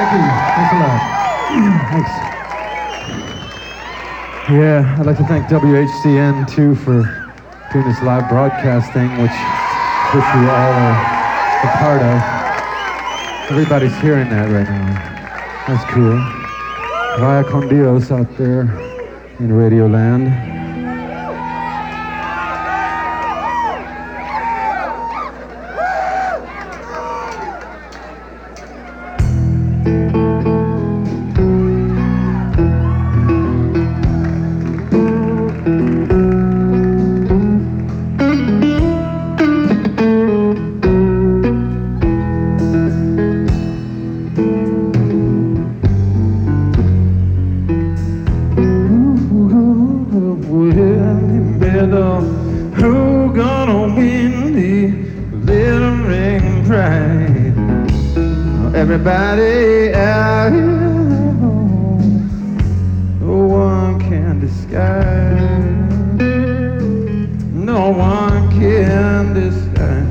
Thank you. Thanks a lot. Thanks. Yeah, I'd like to thank WHCN too for doing this live broadcast thing, which we all are a part of. Everybody's hearing that right now. That's cool. Vaya con Dios out there in Radio Land. Who gonna win the little ring prize? Everybody out here, no one can disguise. No one can disguise.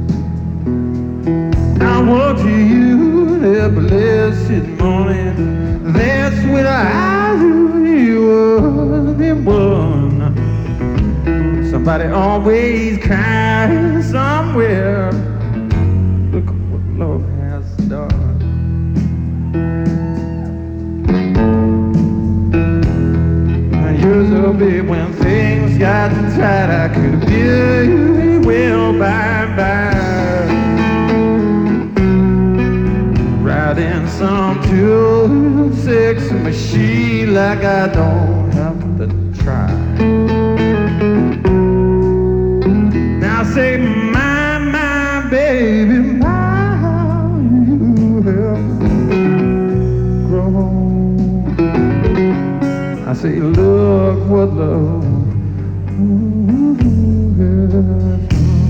I want to you that blessed morning. That's when I knew you were the one. Somebody always cries somewhere. Look what love has done. I used to be when things got tight. I could be well bye. Riding some 2-6 machine like I don't have to try. Say, my baby, how you have grown. I say, look what love has done.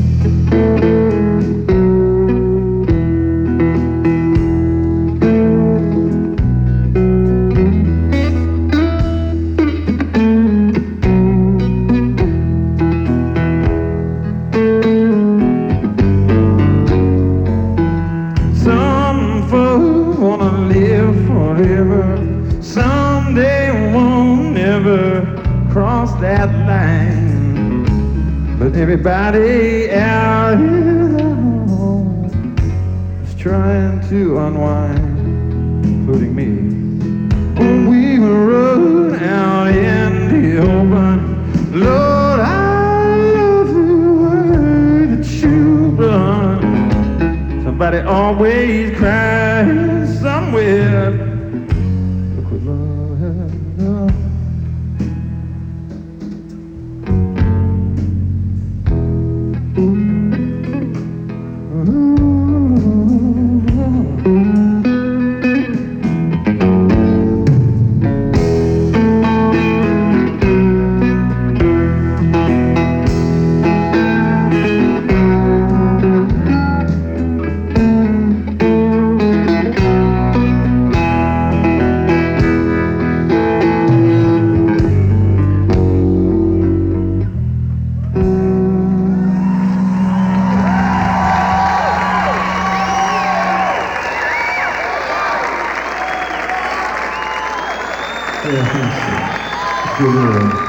Wanna live forever. Someday won't never cross that line. But everybody out here is trying to unwind, including me. When we run out in the open, Lord, I love the way that you run. Somebody always cries somewhere. Look what love has done. Yeah, thanks. Good.